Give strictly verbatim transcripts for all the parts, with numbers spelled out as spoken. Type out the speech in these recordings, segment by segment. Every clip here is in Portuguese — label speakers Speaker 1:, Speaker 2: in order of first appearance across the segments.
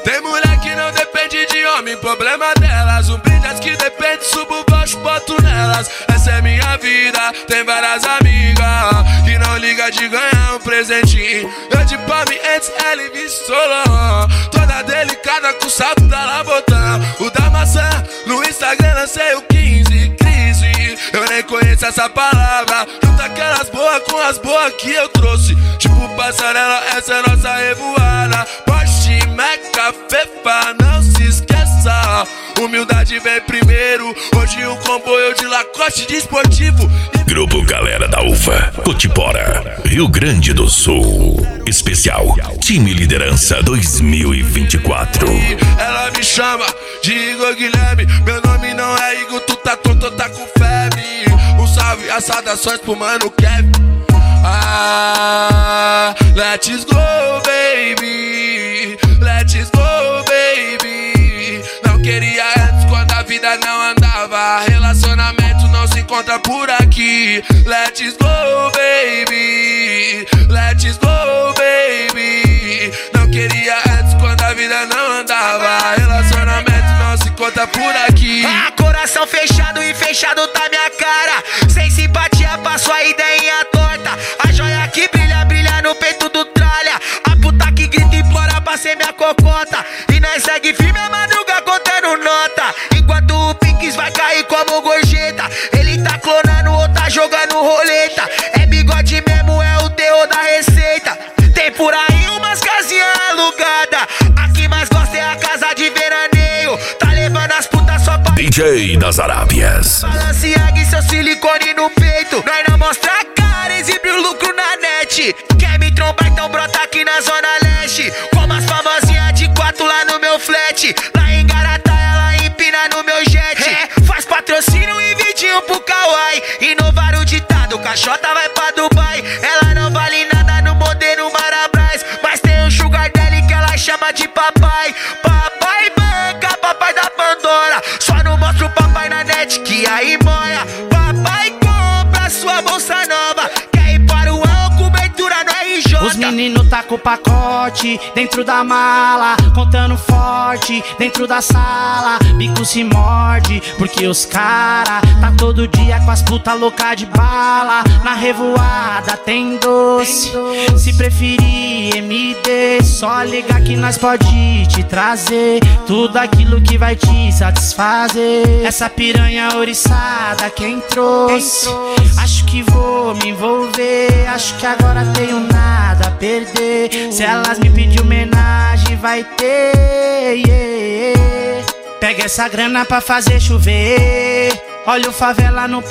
Speaker 1: Tem mulher que não depende de homem, problema delas. Um brilhas que depende, subo baixo, boto nelas. Essa é minha vida, tem várias amigas que não liga de ganhar um presentinho. Eu de palme antes, ela e Solon, toda delicada com o salto da Labotã. O da maçã, no Instagram lancei o quinze, crise. Eu nem conheço essa palavra. Junta aquelas boas com as boas que eu trouxe. Tipo passarela, essa é nossa revoada. Porsche, Meca, Fefa, não se esqueça. Humildade vem primeiro. Hoje um comboio de Lacoste desportivo.
Speaker 2: Grupo Galera da Uva, Cotipora, Rio Grande do Sul. Especial Time Liderança dois mil e vinte e quatro.
Speaker 1: Ela me chama de Igor Guilherme. Meu nome não é Igor, tu tá tonto, tá com febre. Um salve, as saudações pro mano Kevin. Ah, let's go, baby. Let's go, baby. Não queria antes quando a vida não andava. Relacionamento não se encontra por aqui. Let's go, baby. Let's go, baby. Não queria antes quando a vida não andava. Relacionamento não se encontra por aqui.
Speaker 3: Ah, coração fechado e fechado tá minha cara. Sem simpatia pra sua ideinha torta. A joia que brilha, brilha no peito do tralha. A puta que grita e implora pra ser minha cocota. E nós segue firme a madruga contando nota. Enquanto o Pinks vai cair como gorjeta. Ele tá clonando ou tá jogando roleta. É bigode mesmo, é o terror da receita. Tem por aí umas casinhas alugadas. A que mais gosta é a casa de veraneio. Tá levando as putas só pra
Speaker 2: D J das Arábias.
Speaker 3: Balenciaga e seu silicone no peito. Nós não mostra a cara, exibe o lucro na net. Quer me trombar, então brota aqui na zona leste. Como as famosinhas de quatro lá no meu flat. Lá em Garatá ela empina no meu jet. É, faz patrocínio e vidinho pro Kawaii. Inovar o ditado, caixota vai pra Dubai. Ela não vale nada no modelo Marabras. Mas tem um sugar daddy que ela chama de papai. Papai banca, papai da Pandora. Só não mostra o papai na net que aí moia. Papai compra sua bolsa nova. Quer ir para o ano, cobertura no R J.
Speaker 4: Os meninos tá com o pacote dentro da mala, contando forte dentro da sala. Bico se morde, porque os cara tá todo dia com as puta louca de bala. Na revoada tem doce, se preferir M D, só ligar que nós pode te trazer tudo aquilo que vai te satisfazer. Essa piranha oriçada quem trouxe, acho que vou me envolver. Acho que agora tenho nada a perder. Se elas me pedir homenagem vai ter, yeah. Pega essa grana pra fazer chover. Olha o favela no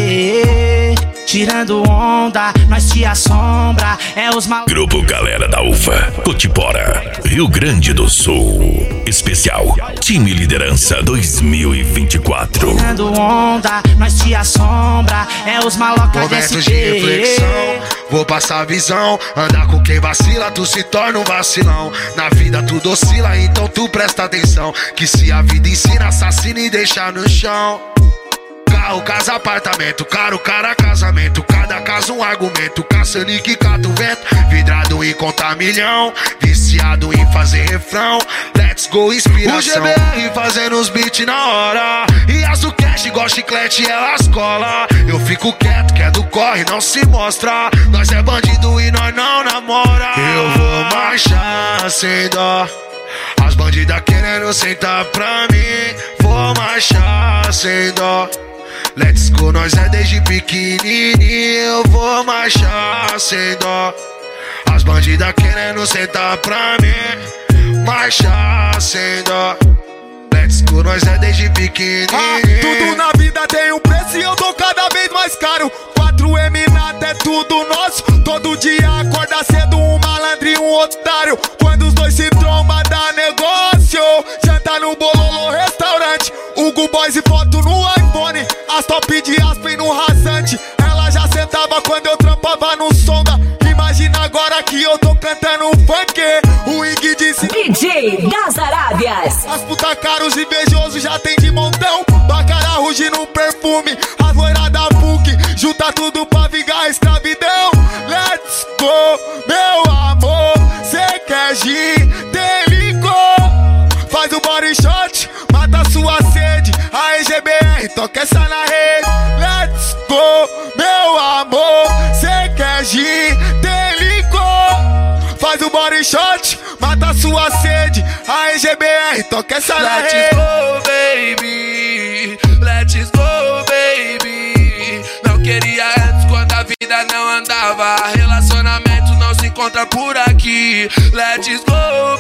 Speaker 4: poder. Tirando onda, nós te assombra. É os mal...
Speaker 2: Grupo Galera da Uva, Cotipora, Rio Grande do Sul. Especial Time Liderança dois mil e vinte e quatro.
Speaker 4: Tirando onda, nós te assombra. É os malocas desse
Speaker 5: Momentos de reflexão, vou passar a visão. Andar com quem vacila, tu se torna um vacilão. Na vida tudo oscila, então tu presta atenção. Que se a vida ensina, assassina e deixa no chão. Carro, casa, apartamento, caro, cara, casamento. Cada caso um argumento, caçando e que cata o vento. Vidrado em contar milhão, viciado em fazer refrão. Let's go, inspiração. O G B R fazendo os beats na hora. E as do cash, igual chiclete, elas cola. Eu fico quieto, que é do corre, não se mostra. Nós é bandido e nós não namora. Eu vou marchar sem dó. As bandidas querendo sentar pra mim. Vou marchar sem dó. Let's go, nós é desde pequenininho. Eu vou marchar sem dó. As bandidas querendo sentar pra mim. Marchar sem dó. Let's go, nós é desde pequenininho.
Speaker 6: Ah, tudo na vida tem um preço e eu tô cada vez mais caro. quatro M nada é tudo nosso. Todo dia acorda cedo um malandro e um otário. Quando os dois se trombam dá negócio. Janta no Bololô restaurante. Hugo Boys e foto no iPhone. As top de Aspen no rasante. Ela já sentava quando eu trampava no Sonda. Imagina agora que eu tô cantando funk. O Ig disse
Speaker 7: D J das Arábias.
Speaker 6: as puta caros invejosos já tem de montão. Bacará ruge no perfume. As loiras da P U C junta tudo pra vingar a escravidão. Let's go, meu amor. Cê quer gin, tem licor. G B R, toca essa na rede. Let's go, meu amor. Cê quer gin, tem licor. Faz o body shot, mata sua sede. Aí G B R, toca essa na rede.
Speaker 1: Let's go, baby. Let's go, baby. Não queria antes quando a vida não andava. Relacionamento não se encontra por aqui. Let's go,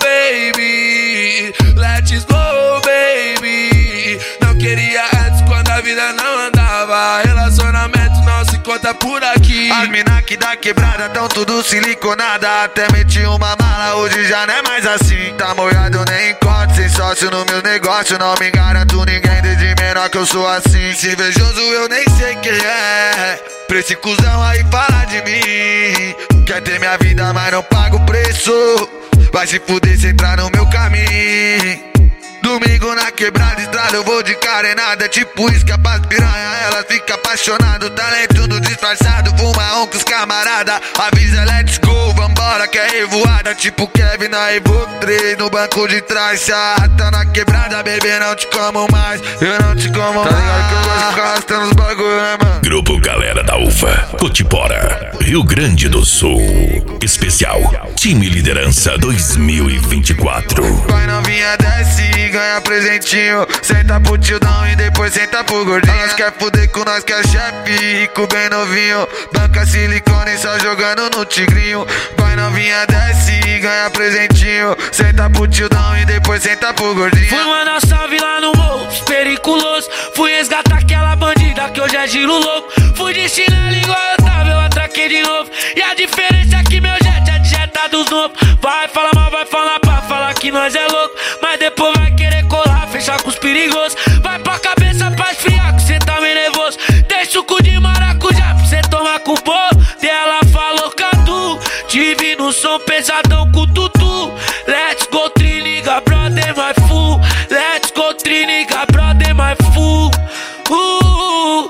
Speaker 1: baby. Let's go, baby. Não queria antes quando a vida não andava. Relacionamento não se encontra por aqui.
Speaker 5: As mina que da quebrada tão tudo siliconada. Até meti uma mala, hoje já não é mais assim. Tá molhado, nem encontro, sem sócio no meu negócio. Não me garanto ninguém, desde menor que eu sou assim. Se invejoso eu nem sei quem é. Pra esse cuzão aí falar de mim. Quer ter minha vida, mas não paga o preço. Vai se fuder se entrar no meu caminho. Domingo na quebrada, estrada, eu vou de carenada. Tipo isca pras piranha, ela fica apaixonada. Talento no disfarçado, fuma um com os camarada. Avisa, let's go, vambora que é revoada. Tipo Kevin na Evo três, no banco de trás. Se arrasta na quebrada, bebê, não te como mais. Eu não te como mais. Tá ligado que eu gosto de ficar arrastando os bagulho, né, mano?
Speaker 2: Grupo Galera da Uva, Cotipora, Rio Grande do Sul. Especial Time Liderança dois mil e vinte e quatro.
Speaker 5: Vai novinha, desce e ganha presentinho. Senta pro tildão e depois senta pro gordinho. Nós quer fuder com nós que é chefe, rico bem novinho. Banca silicone só jogando no tigrinho. Vai novinha, desce e ganha presentinho. Senta pro tildão e depois senta pro gordinho.
Speaker 4: Fui mandar salve lá no morro, periculoso. Fui resgatar aquela bandida que hoje é giro louco. Fui de chinelo igual eu tava, eu atraquei de novo. E a diferença é que meu jet é de jeta dos novos. Vai falar mal, vai falar pra falar que nós é louco. Mas depois vai querer colar, fechar com os perigosos. Vai pra cabeça pra esfriar, que cê tá meio nervoso. Tem suco de maracujá pra cê tomar com o bolo. Dela falou Cadu, tive no som pesadão com o tutu. Let's go triniga, brother, my fool. Let's go triniga, brother, my fool. Uh,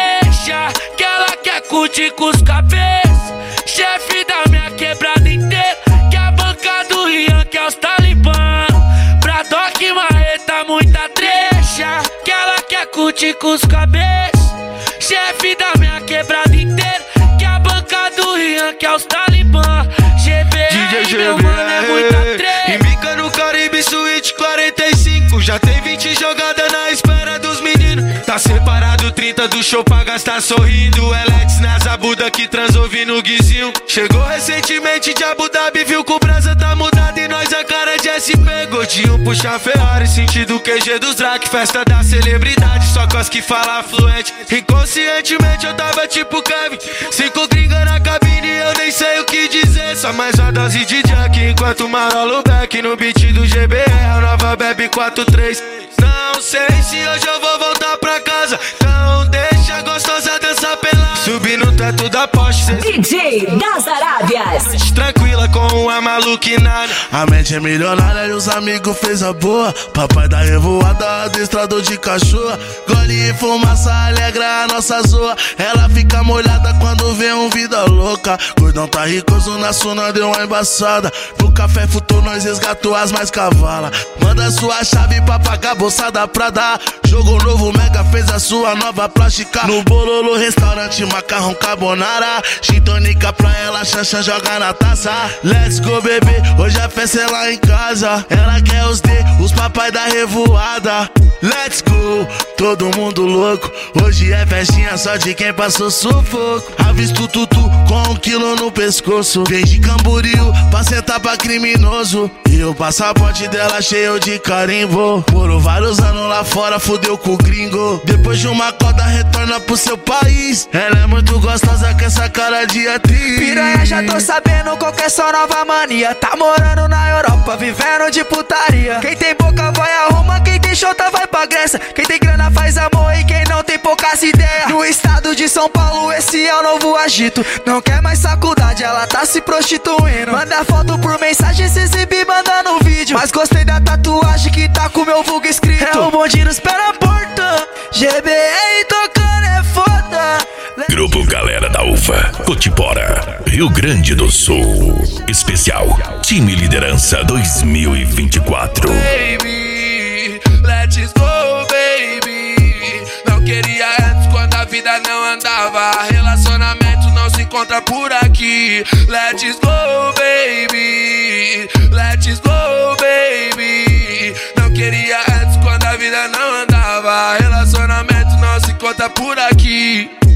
Speaker 4: deixa que ela quer curtir com os cabeças. Chefe da minha quebrada inteira, que a banca do Rian, que é os talibã. Pra Doc Marreta, muita trecha, que ela quer curtir com os cabeças. Chefe da minha quebrada inteira, que a banca do Rian, que é os talibã. G B R, meu mano, é muita trecha.
Speaker 6: Embica no Caribe Suite quarenta e cinco. Já tem vinte jogadas na espera dos meninos. Tá separado trinta do show pra gastar sorrindo. Eletes na Zabuda que transou no guizinho. Chegou recentemente de Abu Dhabi, viu que o brasa tá mudado e nós a cara de S P. Gordinho puxa Ferrari, sentido Q G dos Drac. Festa da celebridade, só com as que fala fluente. Inconscientemente eu tava tipo Kevin. Cinco gringa na cabine, eu nem sei o que dizer. Só mais uma dose de Jack, enquanto marolo back no beat do G B R, a nova Bebe quatro três. Não sei se hoje eu vou voltar pra casa, então deixa a gostosa dançar pelada. Subir no teto da Porsche,
Speaker 7: D J das Arábias.
Speaker 6: tranquila com uma maluquinada.
Speaker 8: A mente é milionária e os amigos fez a boa. Papai da revoada, adestrador de cachorro. Gole e fumaça alegra a nossa zoa. Ela fica molhada quando vê um vida louca. Gordão tá ricoso na suna, deu uma embaçada. No café futou, nós resgatou as mais cavala. Manda sua chave pra pagar bolsada pra dar. Jogo novo, Mega fez a sua nova plástica. No Bololo, restaurante, macarrão carbonara. Gin tônica pra ela, Xanxan joga na taça. Let's go, bebê, hoje a festa é lá em casa. Ela quer os D, os papai da revoada. Let's go, todo mundo louco. Hoje é festinha só de quem passou sufoco. Avisto tutu com um quilo no pescoço. Vem de Camboriú pra sentar pra criminoso. E o passaporte dela cheio de carimbo. Morou vários anos lá fora, fudeu com o gringo. Depois de uma cota retorna pro seu país. Ela é muito gostosa com essa cara de atriz.
Speaker 3: Piranha, já tô sabendo qual que é sua nova mania. Tá morando na Europa, vivendo de putaria. Quem tem boca vai arruma, quem tem chota vai pra Grécia. Quem tem grana faz amor e quem não tem poucas ideias. No estado de São Paulo esse é o novo agito. Não quer mais faculdade, ela tá se prostituindo. Manda foto por mensagem, se exibir mandando vídeo. Mas gostei da tatuagem que tá com meu vulgo escrito. É o bonde nos pé na porta. G B R tocando é foda.
Speaker 2: Grupo Galera da Uva, Cotipora, Rio Grande do Sul. Especial Time Liderança dois mil e vinte e quatro.
Speaker 1: Baby, let's go, baby. vida não andava. Relacionamento não se encontra por aqui. Let's go, baby. Let's go, baby. Não queria antes quando a vida não andava. Relacionamento não se encontra por aqui.